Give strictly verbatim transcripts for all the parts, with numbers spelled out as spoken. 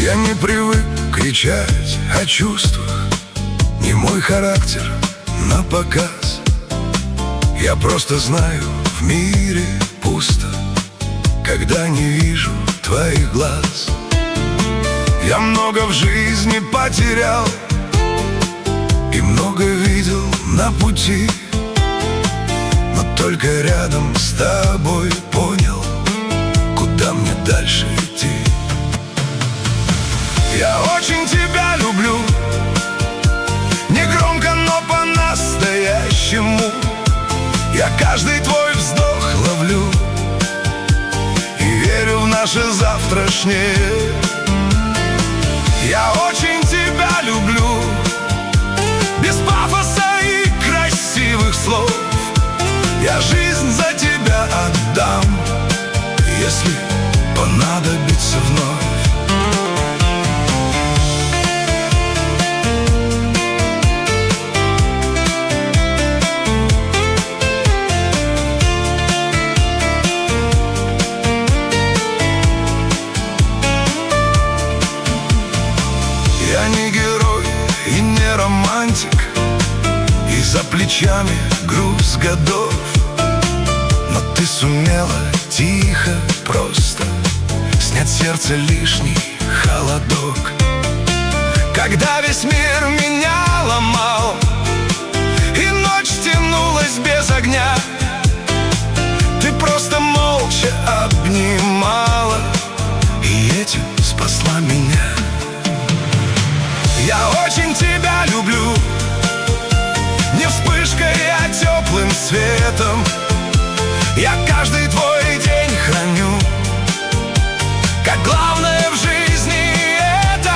Я не привык кричать о чувствах, не мой характер на показ. Я просто знаю, в мире пусто, когда не вижу твоих глаз. Я много в жизни потерял и много видел на пути, но только рядом с тобой понял, куда мне дальше идти. Я очень тебя люблю, не громко, но по-настоящему. Я каждый твой вздох ловлю и верю в наше завтрашнее. Я очень тебя люблю, без пафоса и красивых слов. Я жизнь за тебя отдам, если понадобится вновь. Я не герой и не романтик, и за плечами груз годов, но ты сумела тихо, просто снять сердце лишний холодок. Когда весь мир меня ломал и ночь тянулась без огня, ты просто молча обнимала и этим спасла меня. Я очень тебя люблю, не вспышкой, а теплым светом. Я каждый твой день храню, как главное в жизни это.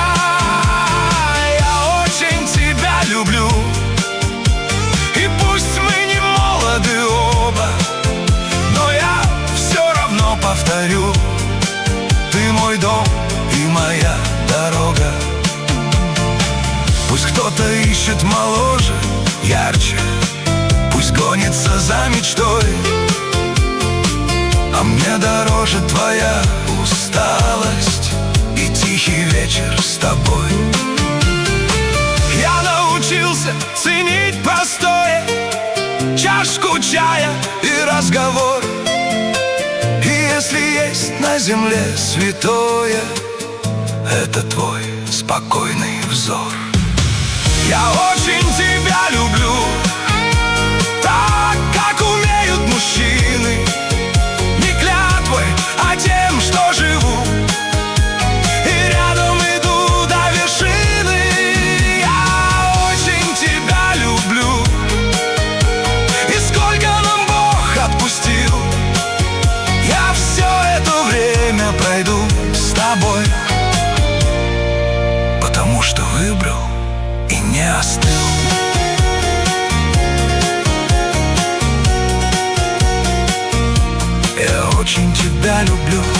Я очень тебя люблю, и пусть мы не молоды оба, но я все равно повторю: ты мой дом и моя дорога. Пусть кто-то ищет моложе, ярче, пусть гонится за мечтой, а мне дороже твоя усталость и тихий вечер с тобой. Я научился ценить простое, чашку чая и разговор. И если есть на земле святое, это твой спокойный взор. Я очень тебя люблю, так, как умеют мужчины, не клятвой, а тем, что живу, и рядом иду до вершины. Я очень тебя люблю, и сколько нам Бог отпустил, я все это время пройду с тобой, потому что выбрал и не остыл. Я очень тебя люблю.